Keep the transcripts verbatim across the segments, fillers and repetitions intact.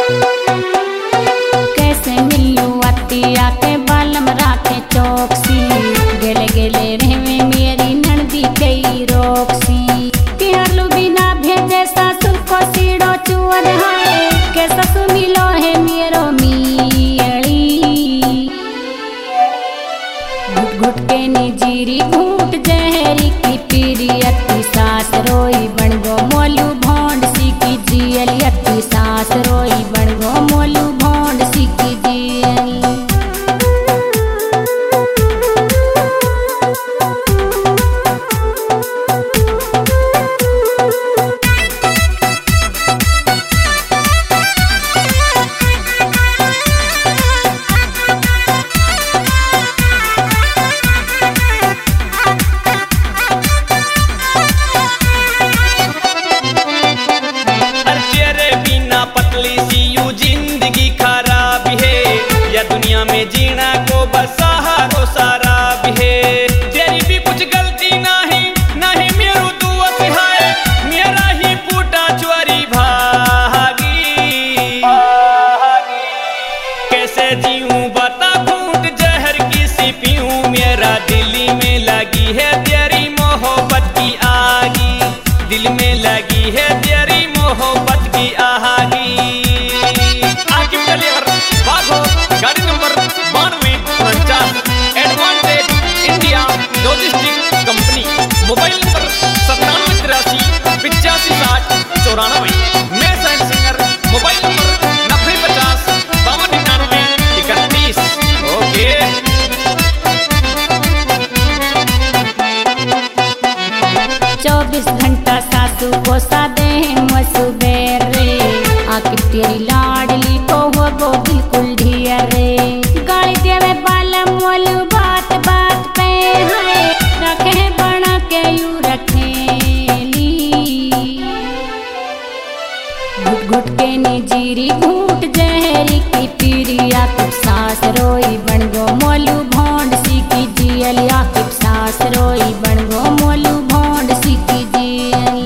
कैसे मिलू अतिया के बालम राखे चौकसी गेले गेले रहवे मेरी नंदी कई रोकसी पिहरलू बिना भेजे सासू को सीड़ो चुअर है के ससु मिलो है मेरो मियड़ी घुट घुट के निजीरी घूट जहरी की पीरी अति सास रोई बन गो मोलू भोंड सी की जियली अति सास रोई बन गो मोलू भोंड सी की जियली। दुनिया में जीना को बस सहारो सारा भी है तेरी भी कुछ गलती नहीं नहीं मेरो दुआत है मेरा ही फूटा चोरी भागी कैसे जीऊं बता घूंट जहर की सी पीऊं मेरा दिल्ली में लगी है तेरी मोहब्बत की आगी दिल में लगी है तेरी मोहब्बत की आगी आगे चलिए भागो गाड़ी नंबर बानवे उनचास advantage India logistic company mobile number सत्तानवे तिरासी पिचासी साठ चौरानवे मैं सैन सिंगर मोबाइल नंबर नब्बे पचास बावन निन्यानवे इकतीस ओके। चौबीस घंटा सासू को सादे मसुबेर रे आखिर तेरी लाडली को हो वो बिल्कुल ढियर रे गाली देवे बाला मोलू बात बात पे है रखे बना के यू रखेली घुट घुट के निजीरी घूट जहरी की पीरी आकिब सास रोई बन गो मोलू भोंड सी की जियली आकिब सास रोई बन गो मोलू भोंड सी की जियली।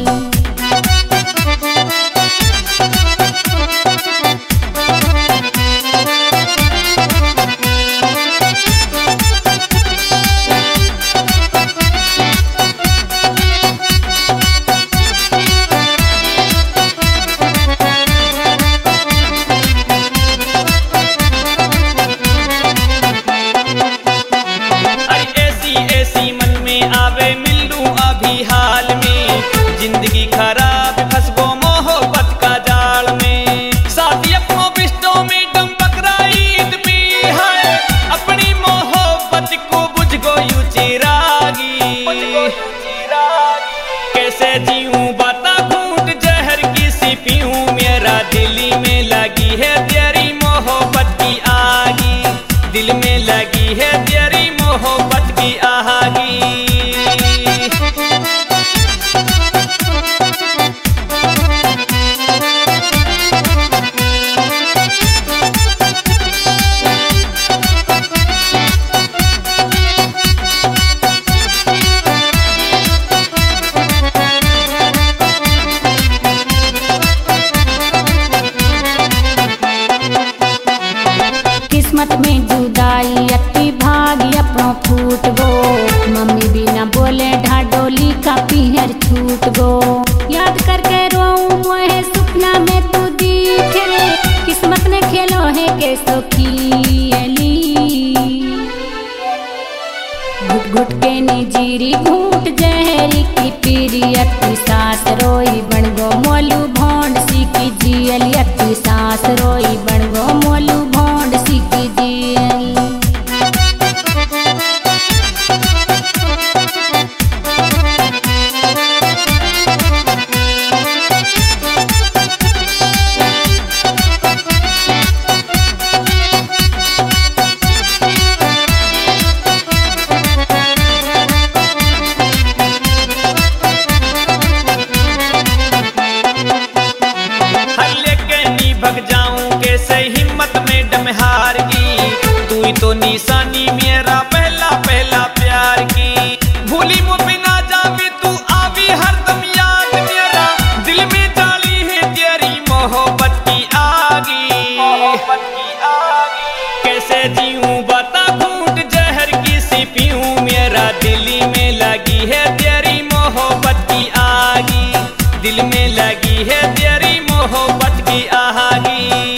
हाल में जिंदगी खराब फंस गो मोहब्बत का जाल में साथी अपनों बिस्तों में दम बकराईद में है अपनी मोहब्बत को बुझ गो यू चिरागी कैसे जीऊं बता घूंट जहर की सी पीऊं मेरा दिल्ली में लगी है तेरी मोहब्बत की आगी दिल में लगी है तेरी मोहब्बत की आगी। किस्मत में जुदाई अति भागी अपनों फूट गो मम्मी भी ना बोले ढाडोली का पीहर छूट गो याद करके रोऊं मोहे सपना में तू दिखे किस्मत ने खेलो है के सोखियली घुट घुट के निजीरी घूट जहरी की पीरी अति सास रोई बन गो मोलू भोंड सी की जियली अति सास रोई बन गो मोलू भोंड सी की जियली। भग जाऊं कैसे जीऊं बता घूंट जहर की सी पीऊं, मेरा दिल्ली में लगी है तेरी मोहब्बत की आगी, दिल में लगी है तेरी मोहब्बत की आगी।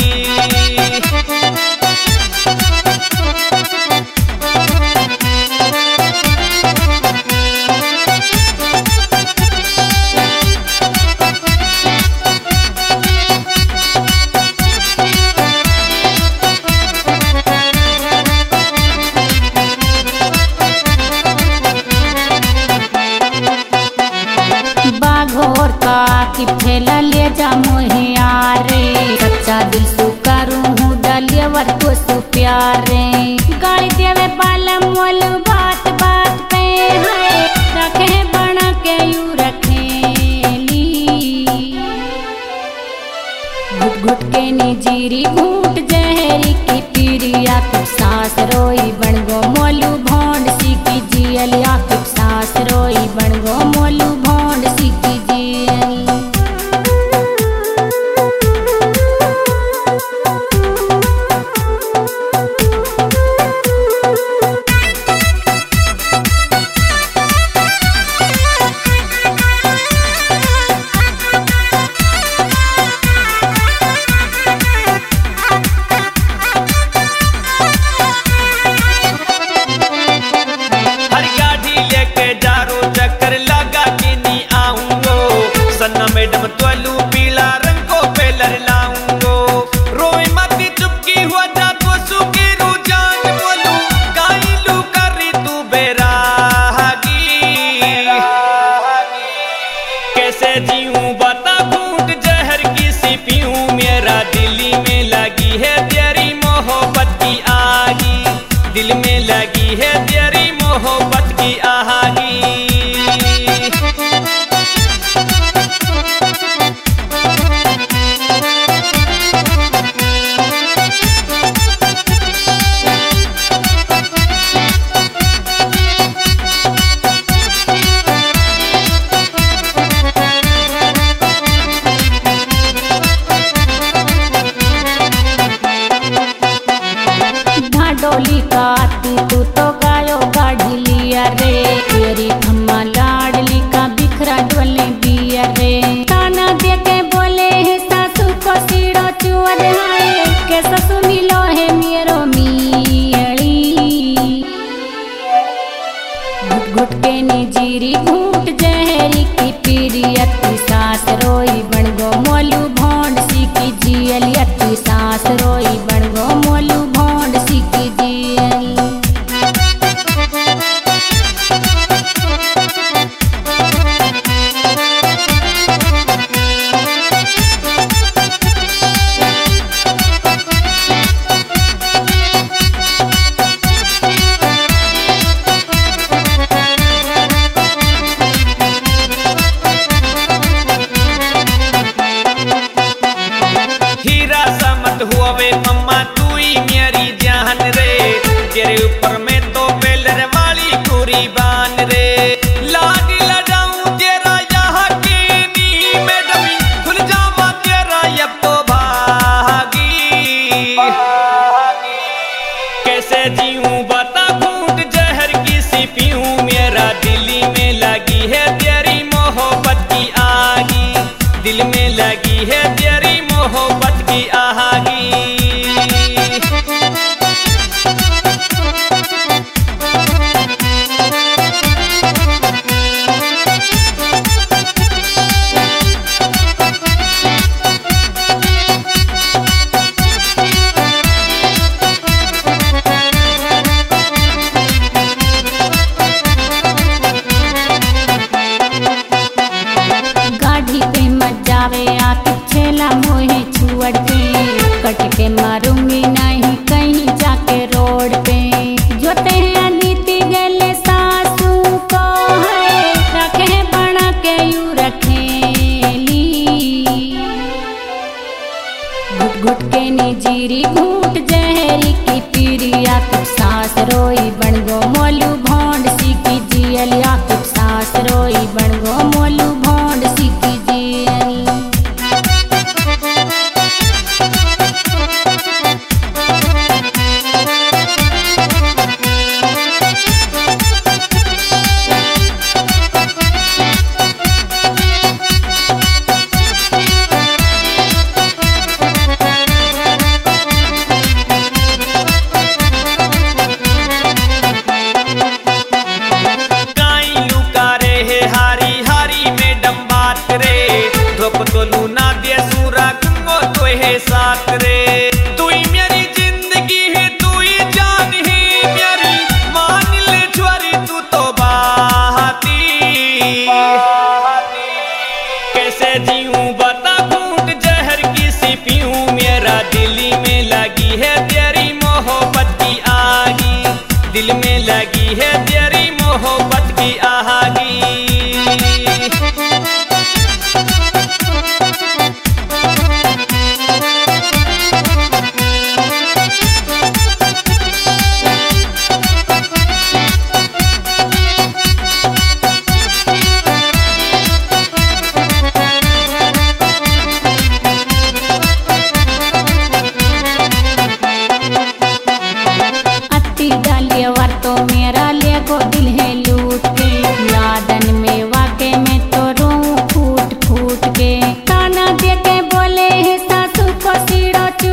बाघोर का कि ठेला ले जा मोहिया रे, सच्चा दिल सु करूँ हूँ डलियवर तो सु प्यारे, गाड़ी देवे बाला मोल बात बात पे है, रखे बना के यू रखेली, घुट घुट के निजीरी घूट जहरी की पीरिया, कुछ सास रोई बन गो मोलू भोंड सी की जियलिया, कुछ सास रोई बन गो मोलू भोंड सी की जियल। मैडम त्वलू पीला रंग को पेलर लाऊंगो, रोए मती चुपकी हुआ जा तो सुखी रू जान बोलू, काइलू करी तू बेरागी, कैसे जीऊं बता घूंट जहर की सी पीऊं, मेरा दिल्ली में लगी है तेरी मोहब्बत की आगी, दिल में लगी है तेरी मोहब्बत की आगी। डोली का आती तू तो गायो गाड़ी लिया रे, तेरी अम्मा लाडली का बिखरा डोले दिया रे, ताना दे के बोले है सासू को सीढ़ो चुअद है, के ससु मिलो है मेरो मियड़ी, घुट घुट के निजीरी घूट जहरी की पीरियती, सास रोई बन गो मोलू भोंड सी की जियलियती, सास रोई बन गो मोलू भोंड सी की जियल। हीरा समत हुए मम्मा तू ही मेरी जान रे, तेरे ऊपर में तो बेलर वाली कुर्बान रे, लाड लड़ाऊं तेरा यहाँ के नी मैडम, खुल जावा तेरा अब तो भागी, कैसे जीऊं बता घूंट जहर की सी पीऊं, मेरा दिल्ली में लगी है तेरी मोहब्बत की आगी, दिल में लगी है तेरी मोहब्बत की आगी। गाड़ी पे मत जावे आ छेला मोहे छुअड़ के, कट के मारूंगी नहीं कहीं जाके रोड पे, जोते हैं नीति गले सासू को है, रखे बना के यू रखेली, घुट घुट के निजीरी घूट जहरी की पीरिया, कुछ सास रोई बन गो मोलू भोंड सी की जियलिया, कुछ सास रोई बन गो मोलू भोंड सी की जियल।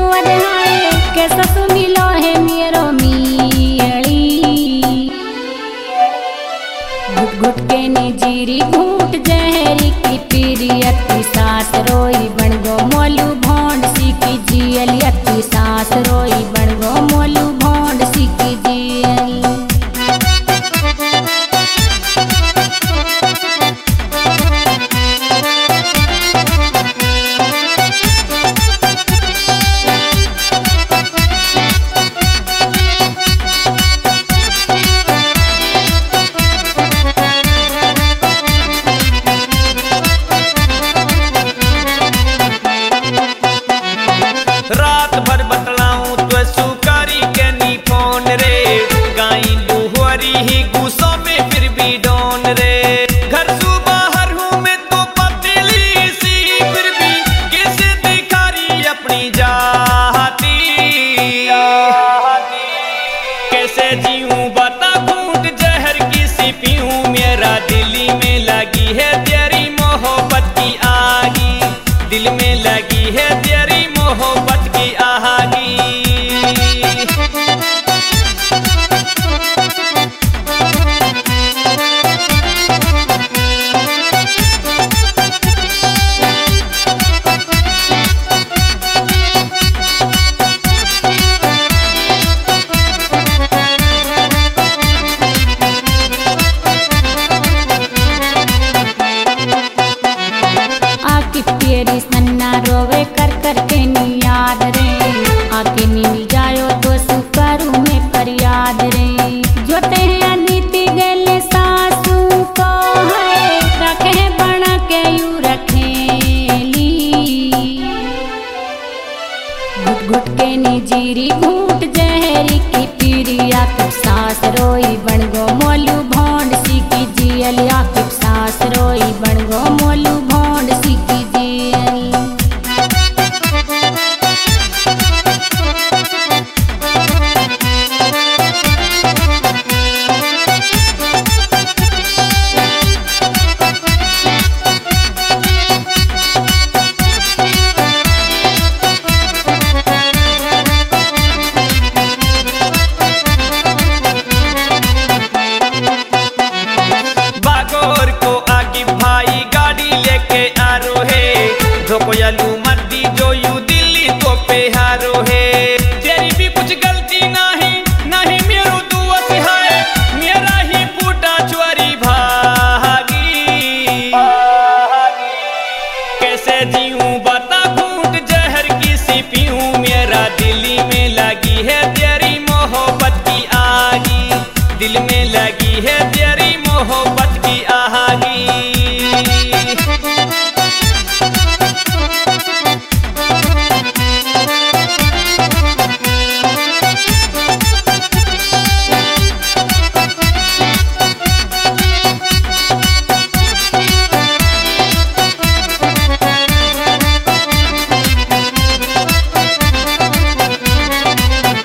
सुअद हाय के ससु मिलो है मेरो मियली घुट घुट के निजीरी घूट जहरी की पीरी अति सास रोई बन गो मोलू भोंड सी की जियल अति सास रोई बन गो मोलू भोंड सी की जियल रात भर बतलाऊं तो सुकारी के नी फोन रे गाई लुहरी ही गुस्सों में फिर भी डोन रे घर से बाहर हूँ मैं तो पतली सी फिर भी कैसे दिखा रही अपनी जाती कैसे जीऊं बता घूंट जहर की सी पीऊं मेरा दिल्ली में लगी है तेरी मोहब्बत की आगी दिल में लगी है तेरी मोहब्बत की आगी आके तेरी सन्ना रोवे कर कर के नी याद रे आके नी मिल जायो तो सुकरू में फरियाद रे जोते हैं नीति गले सासू को है रखे बना के यू रखेली घुट घुट के नी जीरी घूट जहरी की पीरी आके सास रोई बन गो मोलू भोंड सी की जियल आके सास रोई बन गो मोलू